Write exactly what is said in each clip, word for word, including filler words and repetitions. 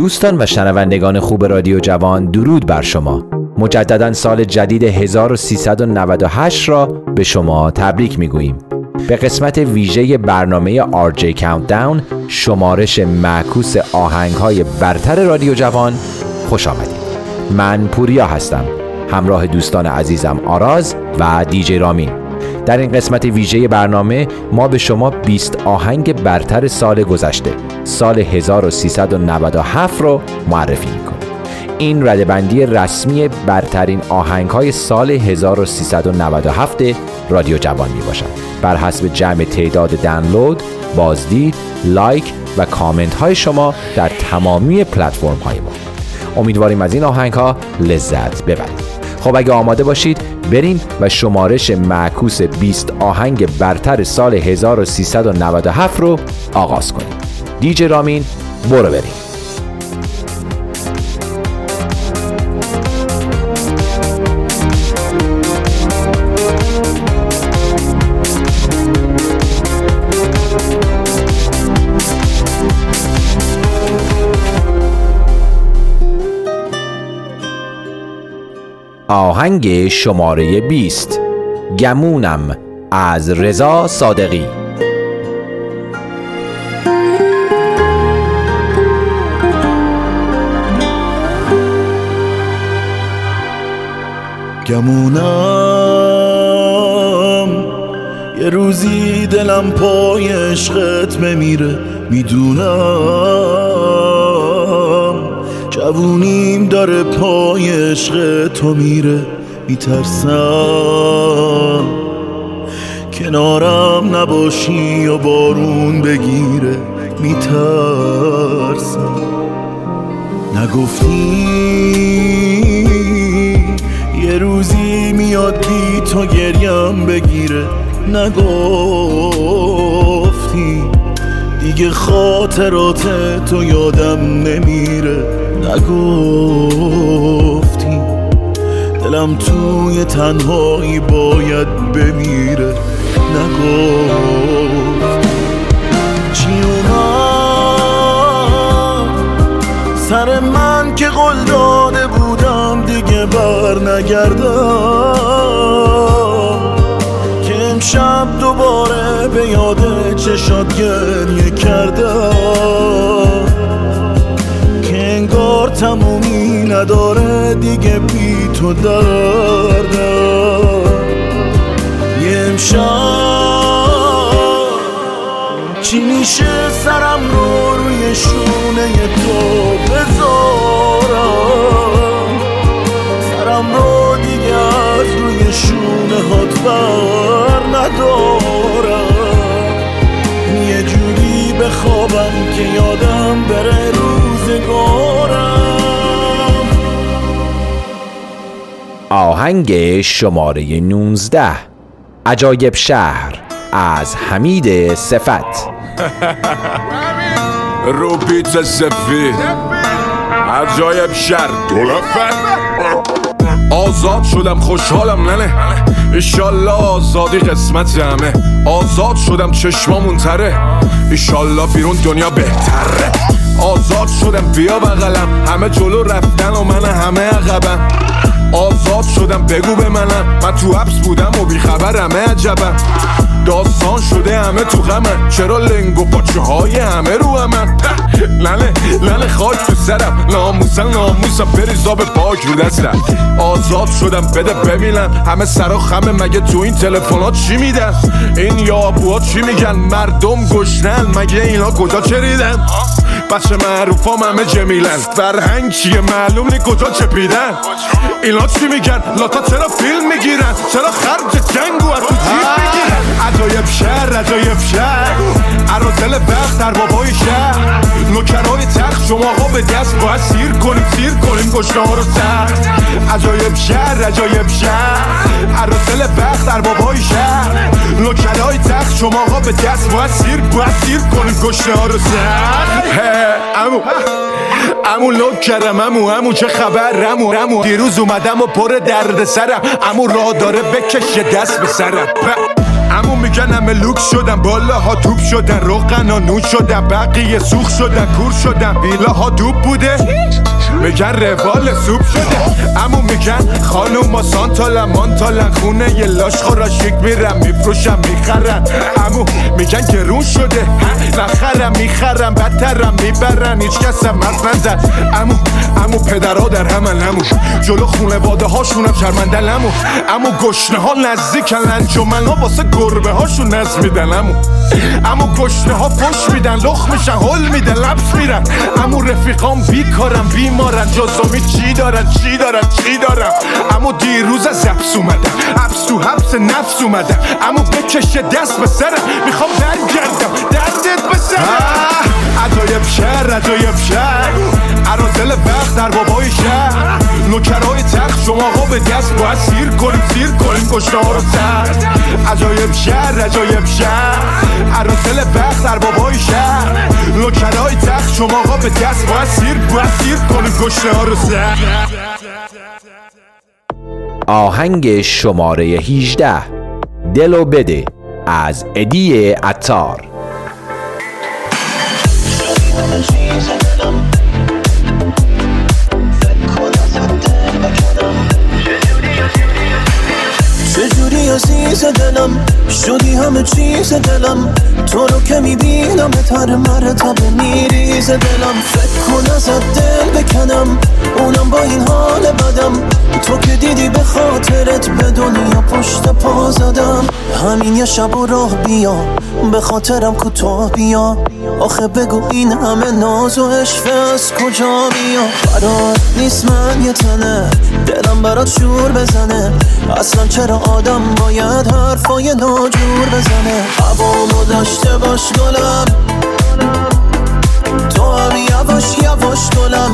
دوستان و شنوندگان خوب رادیو جوان، درود بر شما. مجددا سال جدید هزار و سیصد و نود و هشت را به شما تبریک میگوییم. به قسمت ویژه برنامه آر جی Countdown، شمارش معکوس آهنگ‌های برتر رادیو جوان، خوش آمدید. من پوریا هستم، همراه دوستان عزیزم آراز و دیجی رامین. در این قسمت ویژه برنامه ما به شما بیست آهنگ برتر سال گذشته، سال هزار و سیصد و نود و هفت رو معرفی میکنیم. این ردبندی رسمی برترین آهنگ‌های سال هزار و سیصد و نود و هفت رادیو جوان میباشد، بر حسب جمع تعداد دانلود، بازدید، لایک و کامنت های شما در تمامی پلتفرم های ما. امیدواریم از این آهنگ ها لذت ببرید. خب اگه آماده باشید بریم و شمارش معکوس بیست آهنگ برتر سال هزار و سیصد و نود و هفت رو آغاز کنیم. دیجی رامین، برو بریم. آهنگ شماره بیست، گمونم از رضا صادقی. گمونم یه روزی دلم پای عشقت بمیره، میدونم جوونیم داره پای عشق تو میره، میترسم کنارم نباشی و بارون بگیره، میترسم نگفتی یه روزی میاد بی تو گریم بگیره، نگفتی دیگه خاطرات تو یادم نمیره، نگفتی دلم توی تنهایی باید بمیره، نگفتی چی اومد سر من که قول داده بودم دیگه بر نگردم، که امشب دوباره به یاد چشات گریه کردم، که انگار تمومی نداره دیگه بی تو دردم. یه امشب چی میشه سرم رو روی شونه تو بذارم، سرم رو دیگه از روی شونه هات بر ندارم، یه جوری بخوابم که یادم بره روزگارم. آهنگ شماره نوزده، عجایب شهر از حمید صفت. رو بیت سفید عجایب شهر دولفت. آزاد شدم خوشحالم ننه، ایشالله آزادی قسمت همه. آزاد شدم چشمامون تره، ایشالله بیرون دنیا بهتره. آزاد شدم بیا بغلم، همه جلو رفتن و من همه عقبم. آزاد شدم بگو به منم، من تو حبس بودم و بیخبرم، عجبم. داستان شده همه تو غمن، چرا لنگ و پاچه های همه رو همن. لنه لنه خاک تو سرم، ناموسن ناموسم بریزا به پاک رو دستم. آزاد شدم بده ببینم، همه سرا خمه مگه تو این تلفنات چی میدن؟ این یابوها چی میگن؟ مردم گشنن مگه اینا کجا چریدن؟ بچه معروفام همه جمیلن، فرهنگ چیه معلوم نی کجا چپیدن؟ اینا چی میگن؟ لاتا چرا فیلم میگیرن؟ چرا خرج جنگو از تو جیب میگیرن؟ عجایب شهر عجایب شهر، عرازل بخت در بابای شهر. نوکرای تخت شما ها به دست باید سیر کنیم سیر کنیم گشنه ها رو سخت. عجایب شهر عجایب شهر، عرازل بخت در بابای شهر. نوکرای تخت شما ها به دست باید سیر باید سیر کنیم گشنه ها رو سخت. امو امو لوک کردم امو امو چه خبر امو امو دیروز اومدم و پر درد سرم، امو راه داره بکشه دست به سرم. عمو میگن همه لوک شدن، بالاها توپ شدن، روغنا نون شدن، بقیه سوخ شدن، کور شدن، ویلاها دوب بوده میگن روال سوپ شده. عمو میگن خانوما سانتالن مانتالن، خونه یه لاش خورا شیک میرن میفروشن میخرن. عمو میگن گرون شده نخرم میخرم بدترم میبرن، هیچ کس هم مرد نزد. عمو عمو پدرها در همن، عمو جلو خونواده هاشونم شرمندن. عمو عمو گشنه ها نزدیکن، انجمن ها واسه گربه هاشون نز میدن. عمو عمو گشنه ها فش میدن، لخ میشن هل میدن لبس میرن. عمو رفیقام بیکارن بیمارن، جزامی چی دارن چی دارن چی دارن. عمو دیروز از حبس اومدم، حبس تو حبس نفس اومدم. عمو بکشه دست به سرم، میخوام برگردم دردت به سرم. عجایب شهر عجایب شهر، عرازل وقت در بابای شهر، نوکرهای تخت شما ها به دست باید سیر کنیم سیر کنیم کشته ها رو سر. عجایب شهر عجایب شهر، عرازل وقت در بابای شهر، نوکرهای تخت شما ها به دست باید سیر باید سیر کنیم کشته ها رو سر. آهنگ شماره هجده، دلو بده از ادی عطار. چجوری عزیز دلم شدی همه چیز دلم، تو رو که میبینم به تر مرتبه میریز دلم. فکر کن ازت دل بکنم اونم با این حال بدم، تو که دیدی به خاطرت به دنیا پشت پا زدم. همین یه شب و راه بیا به خاطرم کوتاه بیا، آخه بگو این همه ناز و عشق از کجا بیا. برات نیست من یه تنه دلم برات شور بزنه، اصلا چرا آدم باید حرفای ناجور بزنه. هوامو داشته باش گلم، تو هم یواش یواش گلم،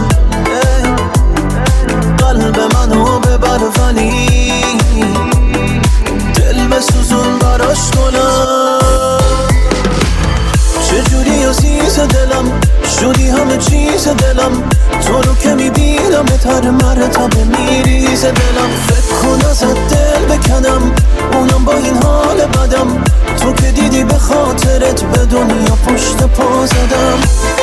قلب منو ببر ولی دل بسوزون براش گلم. چجوری عزیز دلم شدی همه چیز دلم، تو رو که میبینم به تر مرتبه میریز دلم. فکر کن ازت دل بکنم اونم با این حال بدم، تو که دیدی به خاطرت به دنیا پشت پا زدم.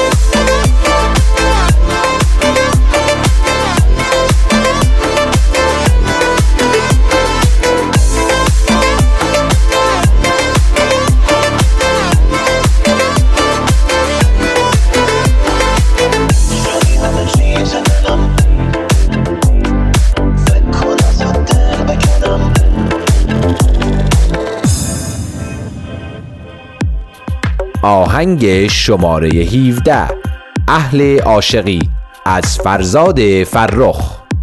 آهنگ شماره هفده، اهل عاشقی از فرزاد فرخ.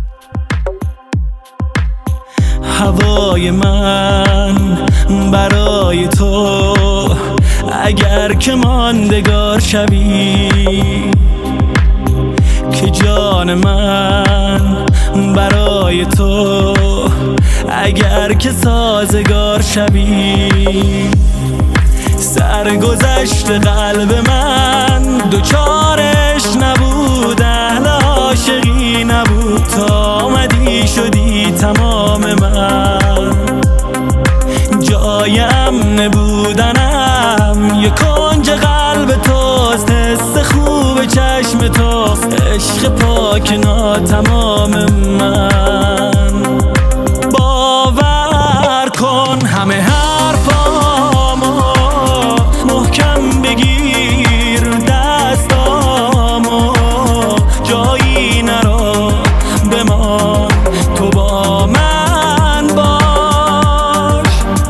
هوای من برای تو اگر که ماندگار شوی، که جان من برای تو اگر که سازگار شوی. سرگذشت قلب من دوچارش نبود، اهل عاشقی نبود، تا آمدی شدی تمام من. جای امن بودنم یه کنج قلب توست، حس خوب چشم توست، عشق پاک ناتمام من. باور کن همه حرفامو محکم بگیر، دستامو جایی نرو بمان، تو با من باش.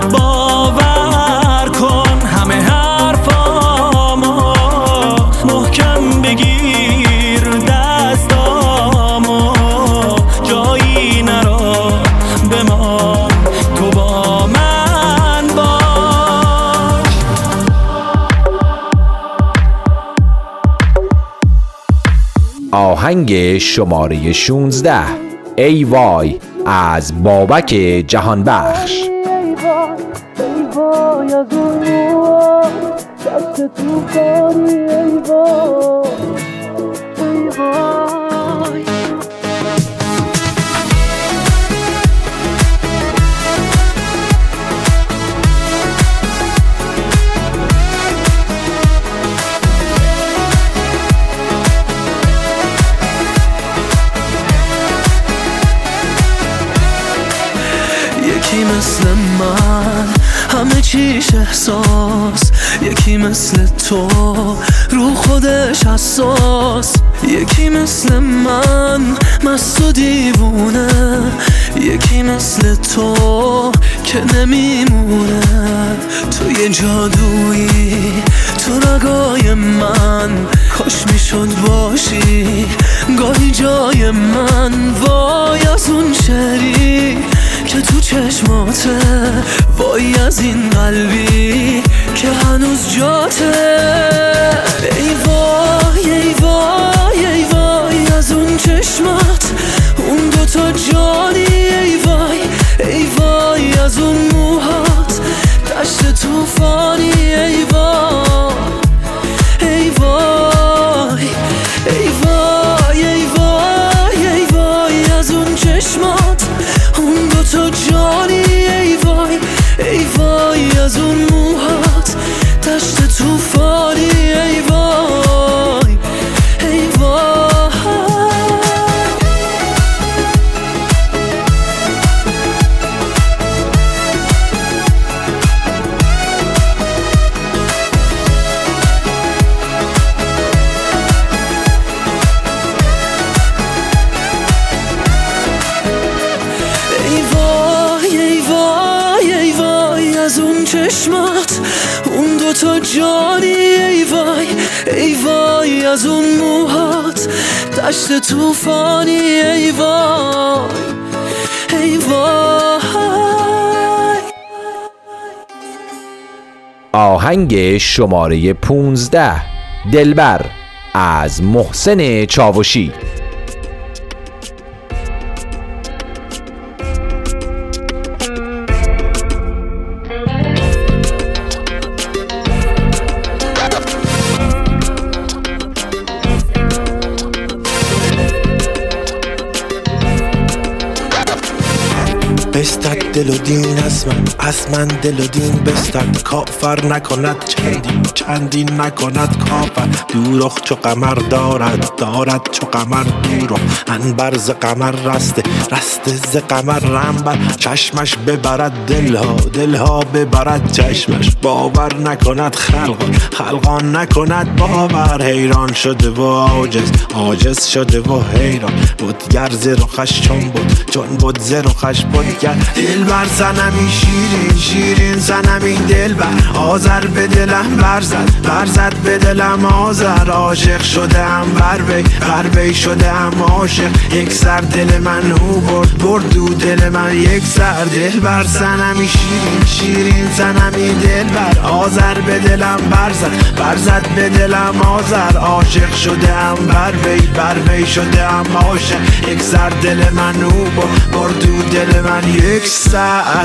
باور کن همه حرفامو محکم بگیر، دستامو جایی نرو بمان، تو با من باش. آهنگ شماره شانزده، ای وای از بابک جهانبخش. ای وای ای وای از اون موها دست تو کاری، ای وای ای وای. یکی مثل من همه چیش احساس، یکی مثل تو رو خودش حساس، یکی مثل من مست و دیوونه، یکی مثل تو که نمیمونه. تو یه جادویی تو رگای من، کاش میشد باشی گاهی جای من. وای از اون شعری که تو چشماته، وای از این قلبی که هنوز جاته. ای وای ای وای ای وای از اون چشمات، اون دوتا جانی. ای وای ای وای از اون موهات، دشت توفانی. ای وای ای وای ای وای ای وای ای وای از اون چشمات، اون دوتا جانی. ای وای ای وای از اون موهات، دشت توفانی. ای وای ای وای. چشمات اون دوتا جانی. ای وای ای وای از اون موهات، دشت توفانی. ای وای ای وای. آهنگ شماره پونزده، دلبر از محسن چاوشی. بستد دل و دین از من، از من دل و دین بستد. کافر نکند چندین، چندین نکند کافر. دوروخ چو قمر دارد، دارد چو قمر دوروخ. انبر ز قمر رسته، رسته ز قمر رنبر. چشمش ببرد دلها، دلها ببرد چشمش. باور نکند خلقان، خلقان نکند باور. حیران شده و عاجز، عاجز شده و حیران. بودگر ز رخش چون بود، چون بود ز رخش بودگر. دل بر زنمی شیرین، شیرین زنمی دل بر. آذر به دلم برزد، برزد به دلم آذر. عاشق شدم بر وی، بر وی شدم عاشق. یک سر دل من او برد، برد دو دل من یک سر. دل بر زنمی شیرین، شیرین زنمی دل بر. آذر به دلم برزد، برزد به دلم آذر. عاشق شدم بر وی، بر وی شدم عاشق. یک سر دل من او برد، برد دو دل من یک سر.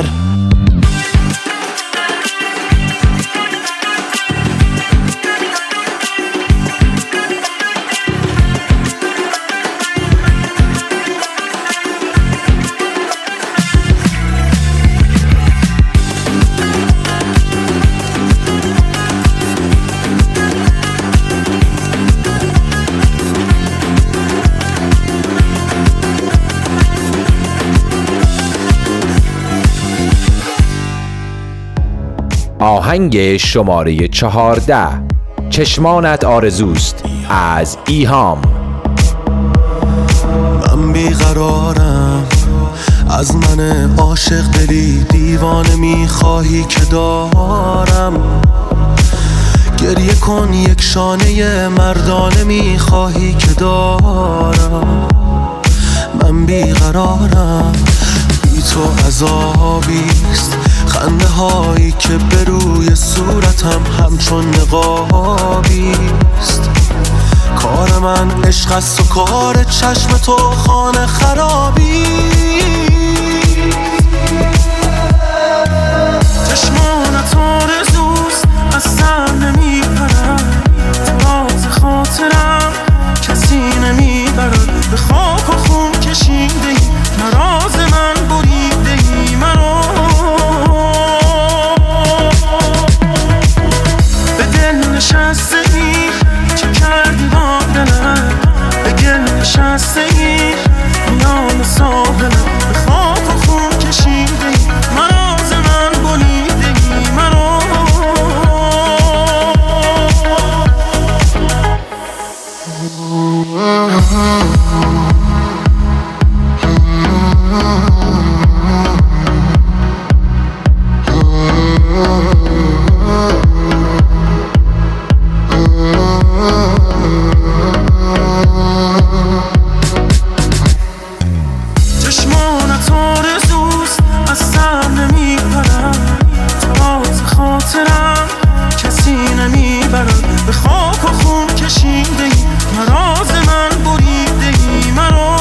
آهنگ شماره چهارده، چشمانت آرزوست از ایهام. من بیقرارم، از من عاشق دلی دیوانه میخواهی که دارم. گریه کن یک شانه مردانه میخواهی که دارم. من بیقرارم، بی تو عذابیست. خنده هایی که به روی صورتم همچون نقابیست. کار من عشق است و کار چشم تو خانه خرابی. چشمانت آرزوست از سر نمی پرد. راز خاطرم کسی نمی برد. به خاک و خون کشیده ای مراز من بریده ای مرا. نشسته ای چه کردی با دلم. به گل نشسته ای میان ساحلم. به خاک و خون کشیده ای چشمانت آرزوست از سر نمیپرد، تراز خاطرم کسی نمیبرد. به خاک و خون کشیده ای مراز من بریده ای مرا،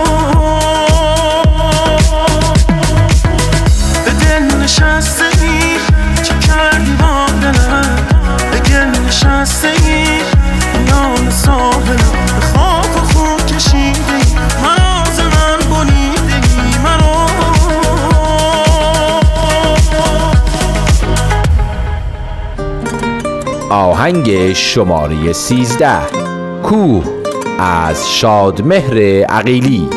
به دل نشسته ای چه کردی با دلم، به گل نشسته ای میان ساحلم. به خاک و خون کشیده ای مراز من بریده ای مرا. آهنگ شماره سیزده، کوه از شادمهر عقیلی.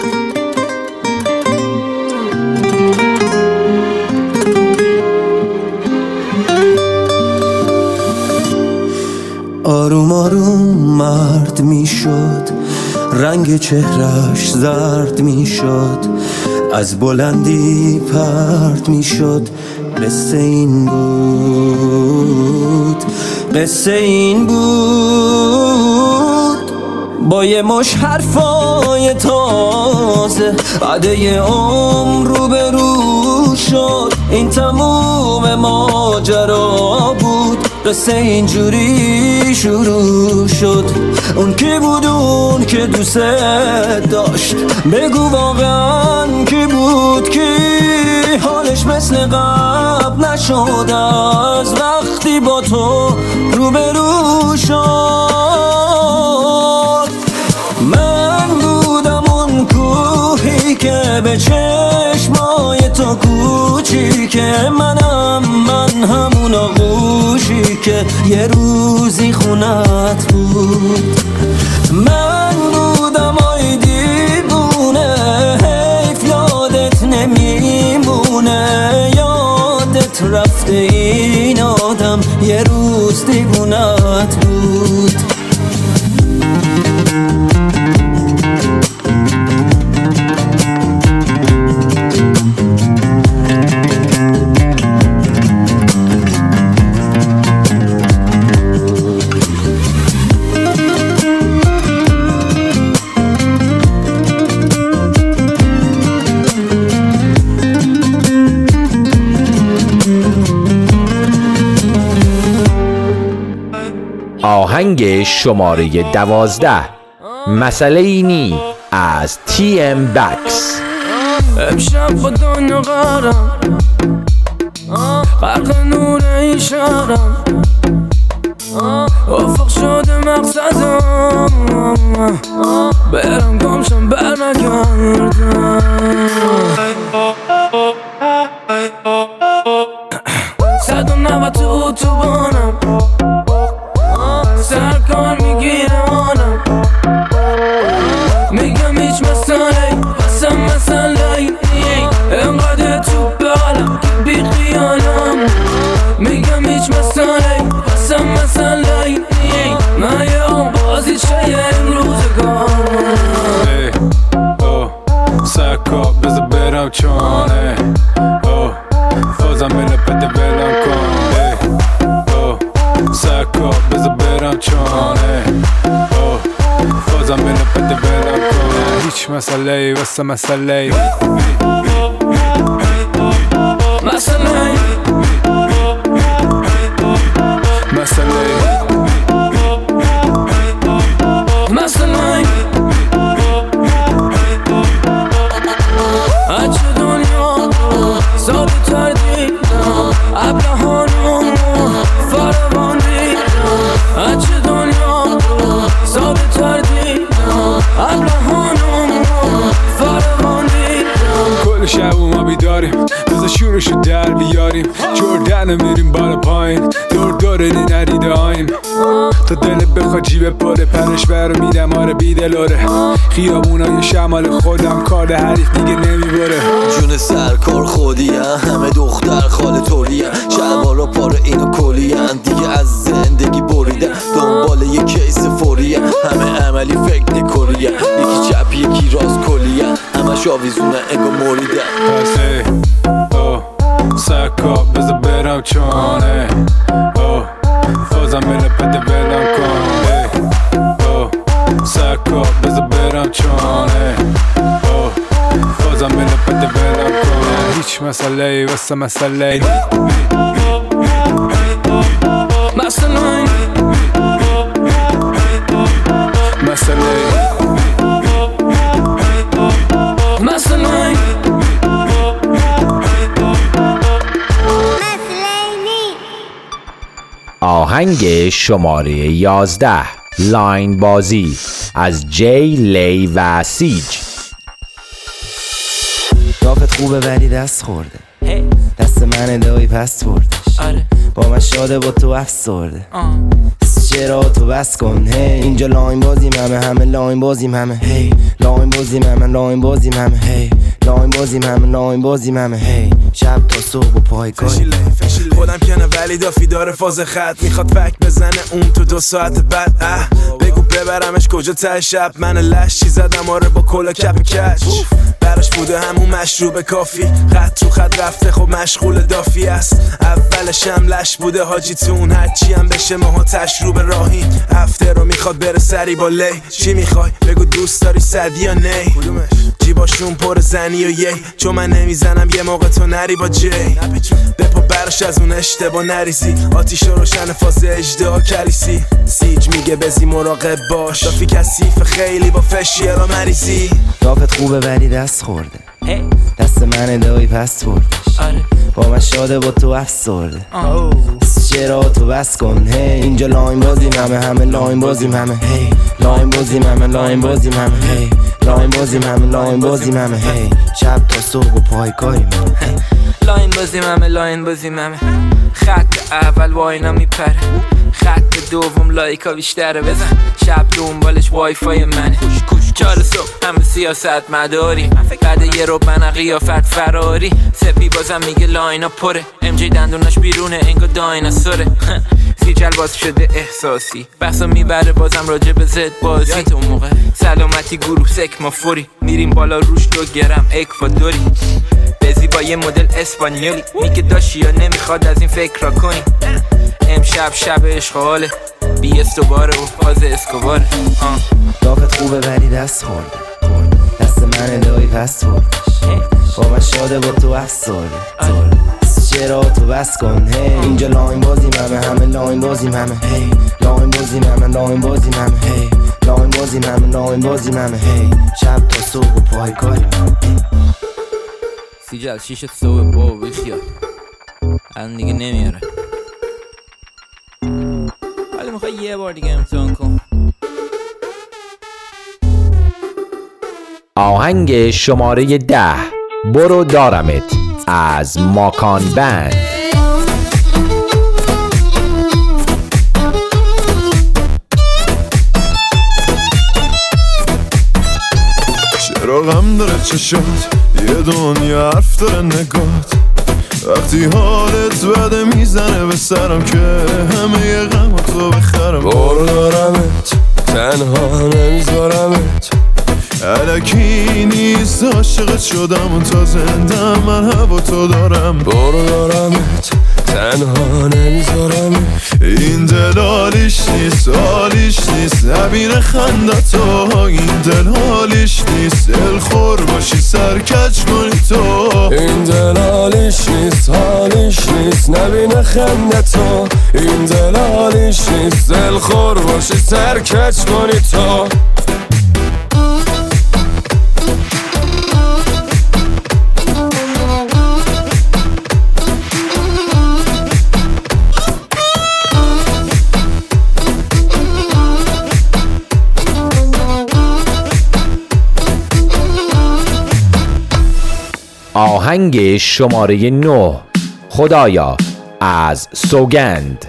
آروم آروم مرد می شد، رنگ چهرش زرد می شد، از بلندی پرد می شد. قصه این بود، قصه این بود، با یه مش حرفای تازه عده عمر رو به رو شد. این تموم ماجرا بود، قصه اینجوری شروع شد. اون کی بود اون که دوست داشت، بگو واقعا کی بود کی؟ حالش مثل قبل نشد از وقتی با تو روبرو شد. من بودم اون کوهی که به چشمای تو کوچیکه، منم من همون آغوشی که یه روزی خونت بود. من بودم آی دیوونه، حیف یادت نمیمونه، یادت رفته این آدم یه روز دیوونت بود. آهنگ شماره دوازده، مسئله اینی از تی ام بکس. امشب با دنیا قرم، غرق نور این شهرم، افق شده مقصدم، برم گمشم بر نگردم. صد و نود تو اتوبانم، سرکار میگیره آنم، میگم هیچ مسئله بسم مسئله انقدر تو بالم که بی خیالم. میگم هیچ مسئله بسم مسئله من یه اون بازی چه امروزگان. سرکار بذار برم چانه، فازم بله پده بلم کن. سرکار بذار برم چانه، فازم بله پده بلم کن. هیچ مسئله واسه مسئله مسئله مسئله مسئله هرچه دنیا ساده تر دیدم، ابلهانم فراوان دیدم. هرچه دنیا ساده تر دیدم، ابلهانم فراوان دیدم. کل شب ما بیداریم، بذار شورشو در بیاریم، جردن میریم بالا پایین، دور دور دی ندیده آیم. تا دلت بخواد جیب پاره، پرش برو میدم آره بیدلاره. خیابونای شمال خودم کار حریف دیگه نمیبره. جون سرکار خودیم، همه دختر خاله طوریم، شلوارا پاره اینو کلیم، دیگه از زندگی بریدن دنبال یه کیس فوریم، همه عملی فکر نکنیم. دستش آویزونه انگا مریده. پس او سکا بذار برم چانه او فازم بله پده بلم کنه او سکا بذار برم چانه او فازم بله پده بلم کنه. هیچ مسئله ای واسه مسئله ای مثلا مسئله مثلا آهنگ شماره یازده، لاین بازی از جی لی و سیج. رافت خوبه ولی دست خورده، دست من دایی پس بردش، با من شاده با تو افسرده. چرا تو بس کن هی، اینجا لاین بازیم همه همه لاین بازیم همه هی، لاین بازیم همه لاین بازیم همه هی، لاین بازیم همه لاین بازیم همه هی، شب تا صبح و پای کاری. خودم کنه ولی دافی داره فاز خط، میخواد فک بزنه اون تو دو ساعت بعد. اه بگو ببرمش کجا ته شب، من لشی زدم آره با کلا کپ کچ، براش بوده همون مشروب کافی، خط تو خط رفته خب مشغول دافی است. اولش هم لش بوده حاجی تون، هرچی هم بشه ماها تشروب راهی. هفته رو میخواد بره سری با لی، چی میخوای بگو دوست داری صدی یا نی؟ جیباشون پر زنی و یی، چون من نمیزنم یه موقع تو نری با جی. بپا برش از اون اشتباه نریزی، آتیش روشن فاز اجدها کلیسی. سیج میگه بزی مراقب باش، دافی کثیف خیلی با فشیه را مریضی. رافت خوبه ولی دست خورده، دست من دایی پس بردش، با من شاده با تو افسرده. چرا تو بس کن هی، اینجا لاین بازیم همه همه لاین بازیم همه هی، لاین بازیم همه لاین بازیم همه هی، لاین بازیم همه لاین بازیم همه هی، شب تا صبح و پای کاریم همه. لاین بازیم همه لاین بازیم همه، خط اول واینا میپره، خط دوم لایکا بیشتره، بزن شب دنبالش وای فای منه. چهار صبح همه سیاست مداری، بعد یه رو من قیافت فراری. سپی بازم میگه لاینا پره، ام جی دندوناش بیرونه انگا دایناسوره. سیجل باز شده احساسی، بحثا میبره بازم راجع به زد بازی. اون موقع سلامتی گروه سک ما فوری، میریم بالا روش دو گرم اکوادوری. بزی با یه مدل اسپانیولی، میگه داشی یا نمیخواد از این فکر را کنی. امشب شب عشق حاله، بی استوباره و فاز اسکوباره. رافت خوبه ولی دست خورده، دست من دایی پس بردش، با من شاده با تو افسرده. چرا تو بس کن هی، اینجا لاین بازیم همه همه لاین بازیم همه هی، لاین بازیم همه لاین بازیم همه هی، لاین بازیم همه لاین بازیم همه هی، شب تا صبح و پای کاریم. سیجل شیش صبح با بیخیال الان دیگه نمیاره، ولی میخوای یه بار دیگه امتحان کن. آهنگ شماره ده، برو دارمت از ماکان بند. چرا غم داره چشات، یه دنیا حرف داره نگات، وقتی حالت بده میزنه به سرم که همه یه غم تو بخرم. برو دارمت تنها نمیذارمت، الکی نیست عاشقت شدم و تا زنده من هوا تو دارم. برو دارمت تنها نمیذارمت، این دل حالیش نیست حالیش نیست نبینه خندتو، این دل حالیش نیست دل خور باشی سرکج کنی تو، این دل حالیش نیست حالیش نیست نبینه خندتو، این دل حالیش نیست دل خور باشی سرکج کنی تو. آهنگ شماره نه، خدایا از سوگند.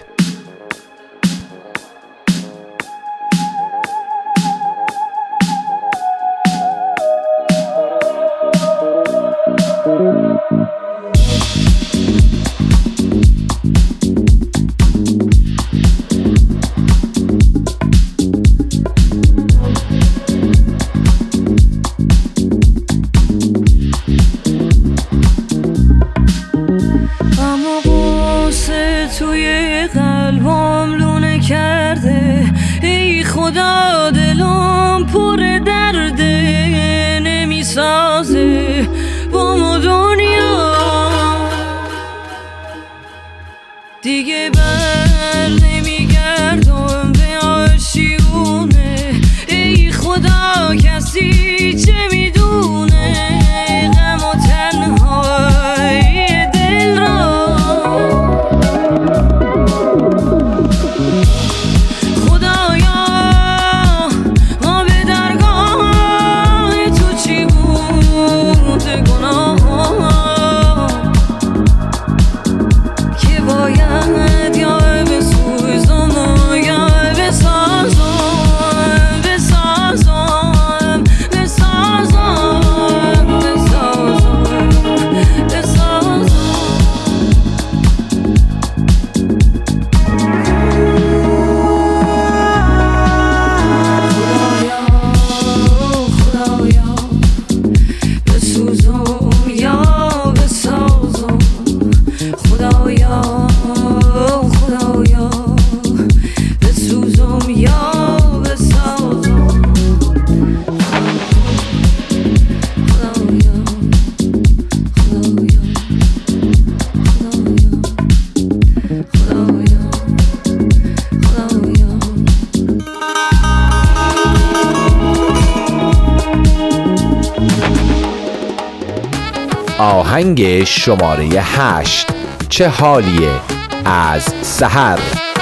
آهنگ شماره هشت، چه حالیه، از سحر.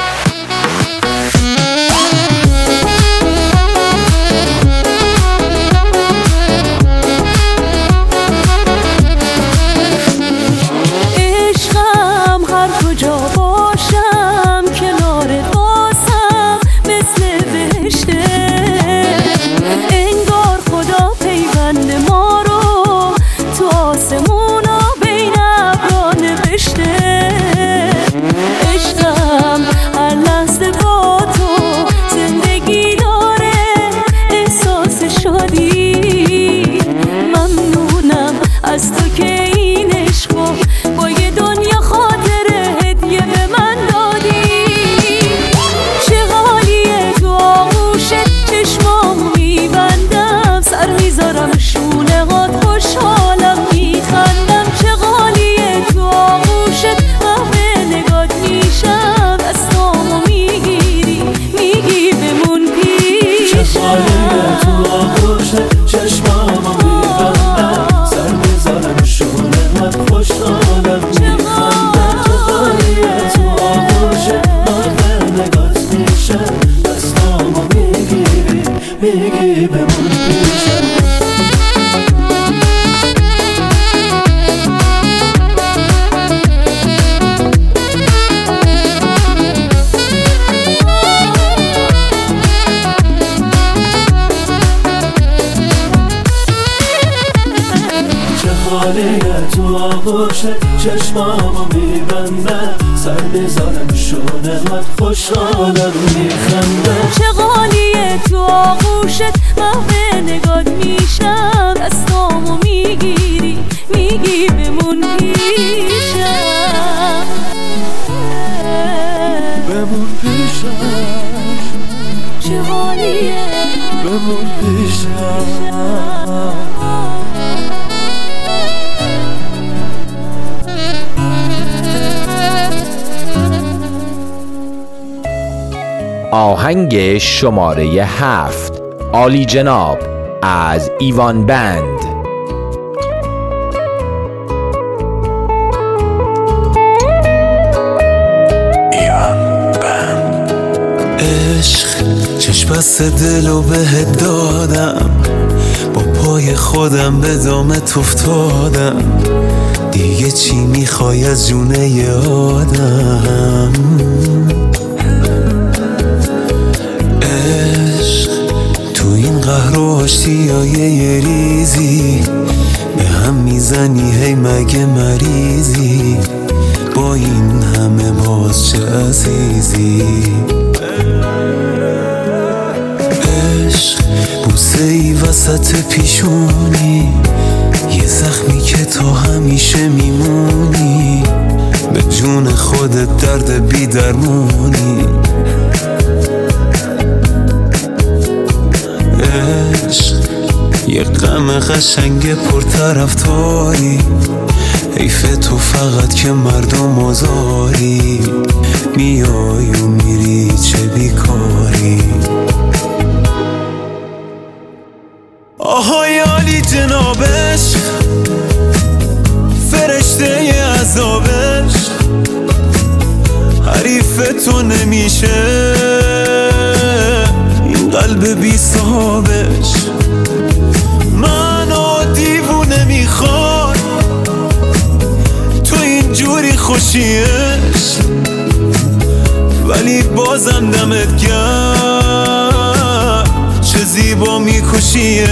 عشقم هر کجا باشم کنارت باشم مثل بهشته، انگار خدا پیوند ما رو تو آسمونا بین ابرا نوشته. عشقم هر لحظه با تو زندگی داره احساس شادی، ممنونم از تو که این عشقو با یه دنیا خاطره هدیه به من دادی. چه حالیه تو آغوشت چشمامو میبندم، سر میذارم شونه هات خوشحالم میخندم. چه حالیه تو آغوشت محو نگات میشم، دستامو میگیری میگی بمون پیشم. چه حالیه تو آغوشت چشمامو میبندم، سر میذارم شونه هات خوشحالم میخندم. چه حالیه تو آغوشت محو نگات میشم، دستامو میگیری میگی بمون پیشم. حالیه تو آغوشت چشمامو میبندم، سر میذارم شونه هات خوشحالم میخندم. چه حالیه تو آغوشت محو نگات میشم، دستامو میگیری میگی بمون پیشم. بمون پیشم. چه حالیه بمون پیشم. آهنگ شماره هفت، عالی جناب، از ایوان بند. عشق چشم بسته دلو بهت دادم، با پای خودم به دامت افتادم، دیگه چی میخوای از جونه آدم؟ عشق تو این قهر و آشتیای یه ریزی به هم میزنی، هی مگه مریضی؟ با این همه باز چه عزیزی؟ عشق بوسه ای وسط پیشونی، یه زخمی که تو همیشه میمونی، به جون خودت درد بی درمونی. عشق یه غم قشنگ پرطرفداری، حیف تو فقط که مردم آزاری، میای و میری چه بیکاری. آهای عالی جنابش، فرشته عذابش، حریف تو نمیشه این قلب بی صاحبش. منو دیوونه میخواد تو اینجوری خوشیش، ولی بازم دمت گرم چه زیبا میکشیش.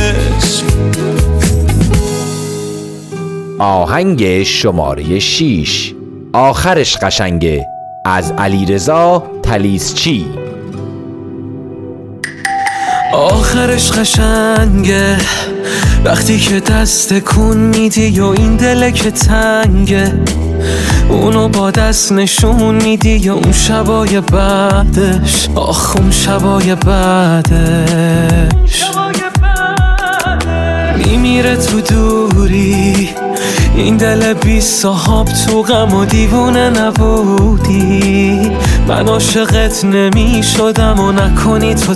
آهنگ شماره شیش، آخرش قشنگه، از علیرضا طلیسچی. آخرش قشنگه وقتی که دست کن میدی و این دل که تنگه، اونو با دست نشون میدی و اون شبای بعدش، آخ اون شبای بعدش میمیره تو دوری. این دل بی صاحب تو غم و دیوونه نبودی، من عاشقت نمی شدم و نکنی تو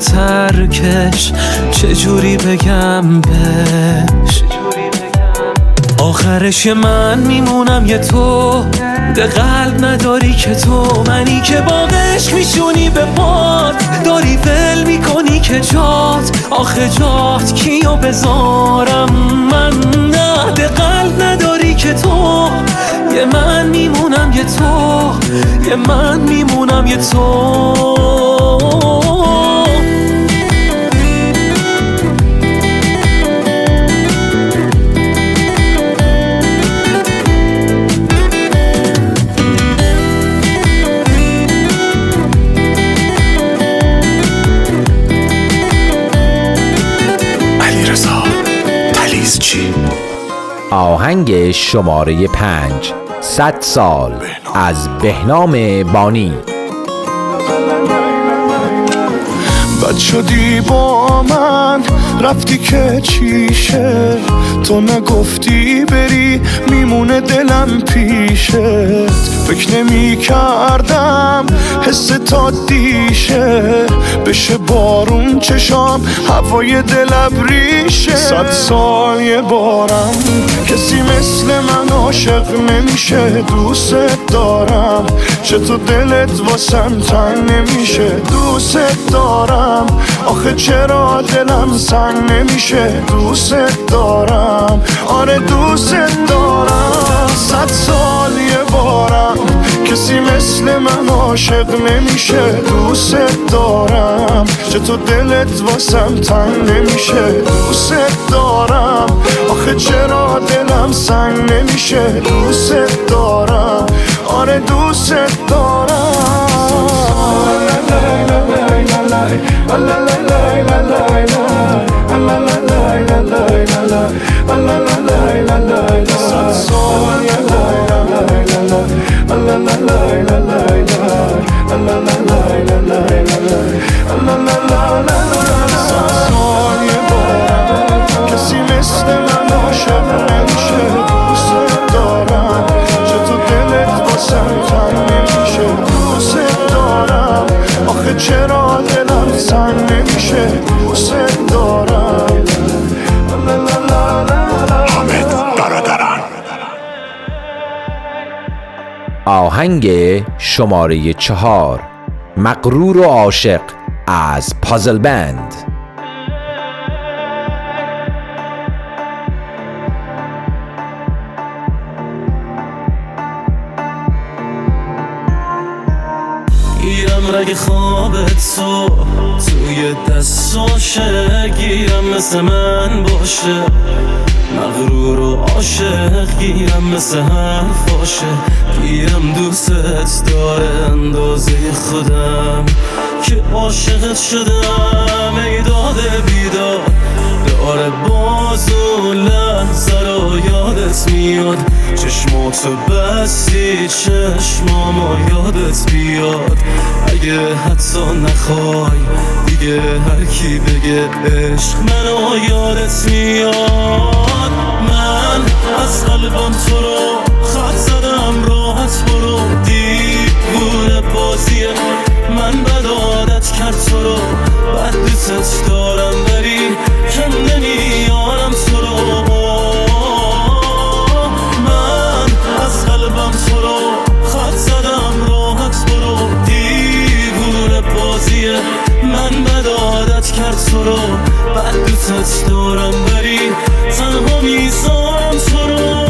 ترکش، چجوری بگم بهش؟ آخرش من میمونم یه تو، ده قلب نداری که تو، منی که با عشق میشونی به باد، داری ول میکنی که جات، آخه جات کیو بذارم من، نه ده قلب نداری که تو، یه من میمونم یه تو، یه من میمونم یه تو. آهنگ شماره پنج، صد سال از بهنام بانی. بد شدی با من رفتی که چیشه، تو نگفتی بری میمونه دلم پیشت، فکر نمی کردم حس تا دیشه، بشه بارون چشام هوای دلم ریشه. صد سال یه بارم کسی مثل من عاشق نمیشه، دوست دارم چطور دلت واسم تنگ نمیشه، دوست دارم آخه چرا دلم سنگ نمیشه، دوست دارم آره دوست دارم. صد سال یه بارم کسی مثل من عاشق نمیشه، دوست دارم چطور دلت واسم تنگ نمیشه، دوست دارم آخه چرا دلم سنگ نمیشه، دوست دارم آره دوست دارم. کسی مثل من عاشق نمیشه، دوست دارم چطور دلت واسم تنگ نمیشه، دوست دارم آخه چرا دلم سنگ نمیشه، دوست دارم. حامد برادران. آهنگ شماره چهار، مغرور و عاشق از پازل بند. گیرم رگ خوابت تو توی دستاشه، گیرم مثل من باشه، مغرور و عاشق گیرم مثل حرفاشه، گیرم دوستت داره اندازه خودم که عاشقت شدم، ای داده بیداد داره باز و لحظه رو یادت میاد، چشماتو بستی چشمامو یادت بیاد، اگه حتی نخوای دیگه هر کی بگه عشق منو یادت میاد. من از قلبم تو رو خط زدم راحت برو، دیوونه بازیه من بد عادت کرد تو رو، بد دوست دارم ولی کم نمیارم تو رو. من از قلبم تو رو خط زدم راحت برو، دیوونه بازیه من بد عادت کرد تو رو، بد دوست دارم ولی تنها میذارم تو رو.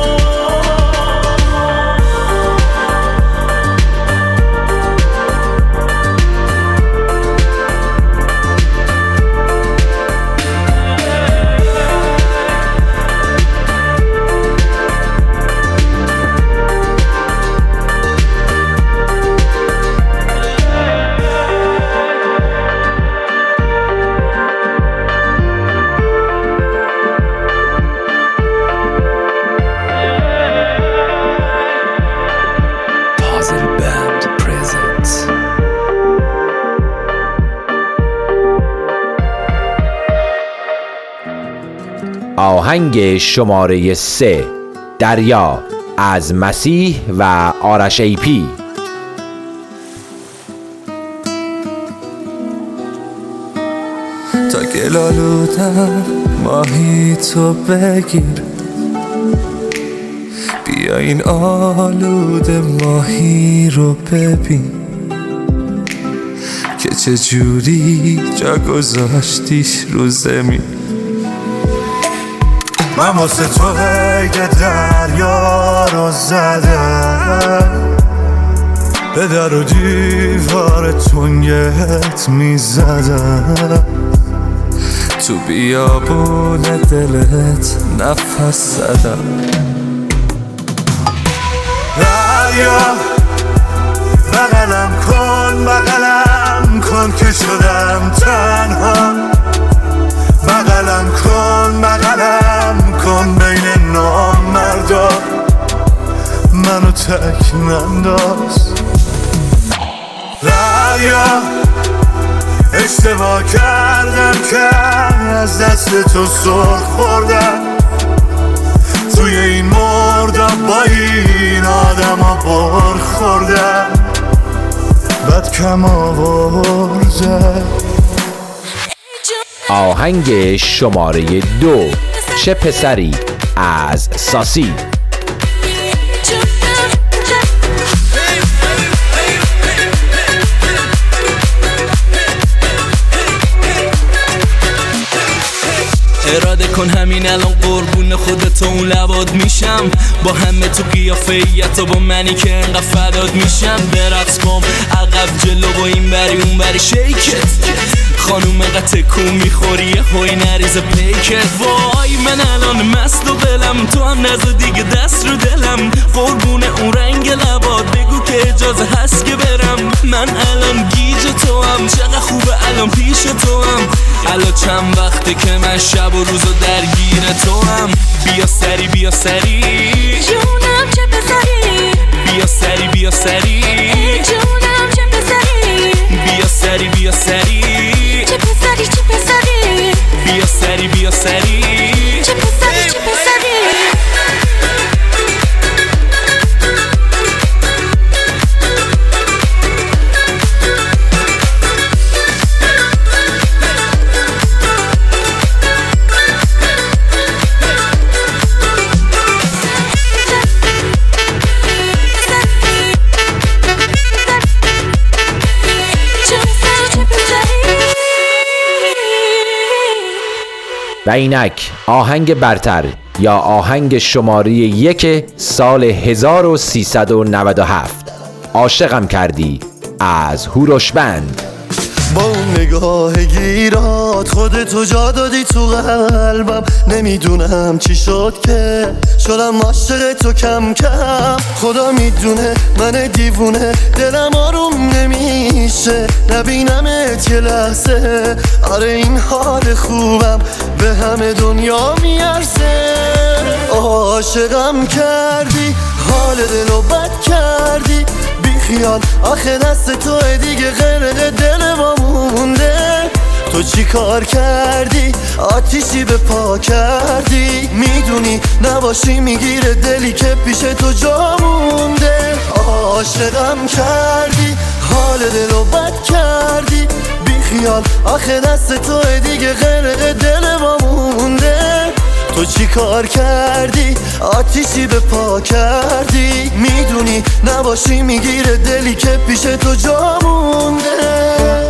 آهنگ شماره سه، دریا از مسیح و آرش ای پی. تا گل آلودم ماهی تو بگیر، بیا این آلود ماهی رو ببین که چه جوری جا گذاشتیش رو زمین. من واسه تو عید دریا رو زدم، به در و دیوار تنگت میزدم، تو بیابون دلت نفس زدم. دریا بغلم کن بغلم کن که شدم تنها، بغلم کن بغلم کن بین نامردا، منو تک ننداز. دریا اشتباه کردم که از دست تو سر خوردم، توی این مردم با این آدم ها بر خوردم، بد کم آورده. آهنگ شماره دو، چه پسری از ساسی. اراده کن همین الان قربون خودت اون لباد میشم، با همه تو قیافه‌ایت و با منی که انقدر فداد میشم. برقص بام عقب جلو با این بری اون بری شیکت، خانوم قد تکون میخوری یه هوی نریز پیکت. وای من الان مست و بلم، تو هم نزا دیگه دست رو دلم، قربون اون رنگ لباد بگو که اجازه هست که برم. من الان گیج تو هم، چقدر خوبه الان پیش تو هم، الان چند وقته که من شب و روزو درگیر تو هم. بیا سری بیا سری جونم چه پسری، بیا سری بیا سری جونم چه پسری، بیا سری بیا سری چه پسری چه پسری، بیا سری بیا سری چه پسری چه پسری. و اینک آهنگ برتر یا آهنگ شماره یک سال هزار و سیصد و نود و هفت، عاشقم کردی از هوروش بند. با اون نگاه گیرات خودتو جا دادی تو قلبم، نمیدونم چی شد که شدم عاشق تو کم کم. خدا میدونه من دیوونه دلم آروم نمیشه، نبینمت یه لحظه. آره این حال خوبم به همه دنیا میارزه. عاشقم کردی حال دلو بد کردی، خیال آخه دست توه دیگه غرق دل ما مونده. تو چی کار کردی آتیشی به پا کردی، میدونی نباشی میگیره دلی که پیش تو جا مونده. عاشقم کردی حال دلو بد کردی، بی خیال آخه دست توه دیگه غرق دل ما مونده. تو چی کار کردی آتیشی به پا کردی، میدونی نباشی میگیره دلی که پیش تو جا مونده.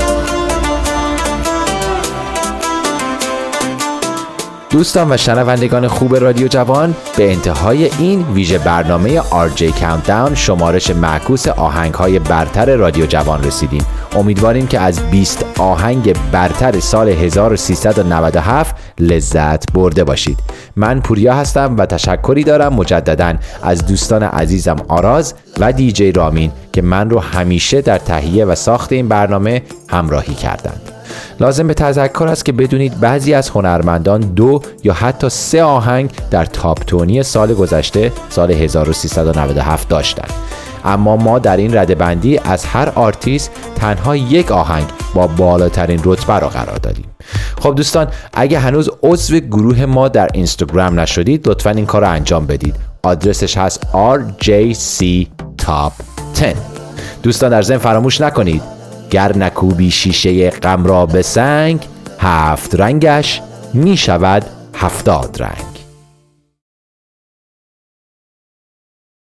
دوستان و شنوندگان خوب رادیو جوان، به انتهای این ویژه برنامه آر جی کاونتداون شمارش معکوس آهنگ‌های برتر رادیو جوان رسیدیم. امیدواریم که از بیست آهنگ برتر سال هزار و سیصد و نود و هفت لذت برده باشید. من پوریا هستم و تشکری دارم مجدداً از دوستان عزیزم آراز و دیجی رامین که من رو همیشه در تهیه و ساخت این برنامه همراهی کردند. لازم به تذکر است که بدونید بعضی از هنرمندان دو یا حتی سه آهنگ در تاپ تونی سال گذشته سال هزار و سیصد و نود و هفت داشتند، اما ما در این رده‌بندی از هر آرتیست تنها یک آهنگ با بالاترین رتبه را قرار دادیم. خب دوستان، اگه هنوز عضو گروه ما در اینستاگرام نشدید لطفاً این کار رو انجام بدید. آدرسش هست آر جی سی Top ده. دوستان در ضمن فراموش نکنید گر نکوبی شیشه غم را به سنگ، هفت رنگش می شود هفتاد رنگ.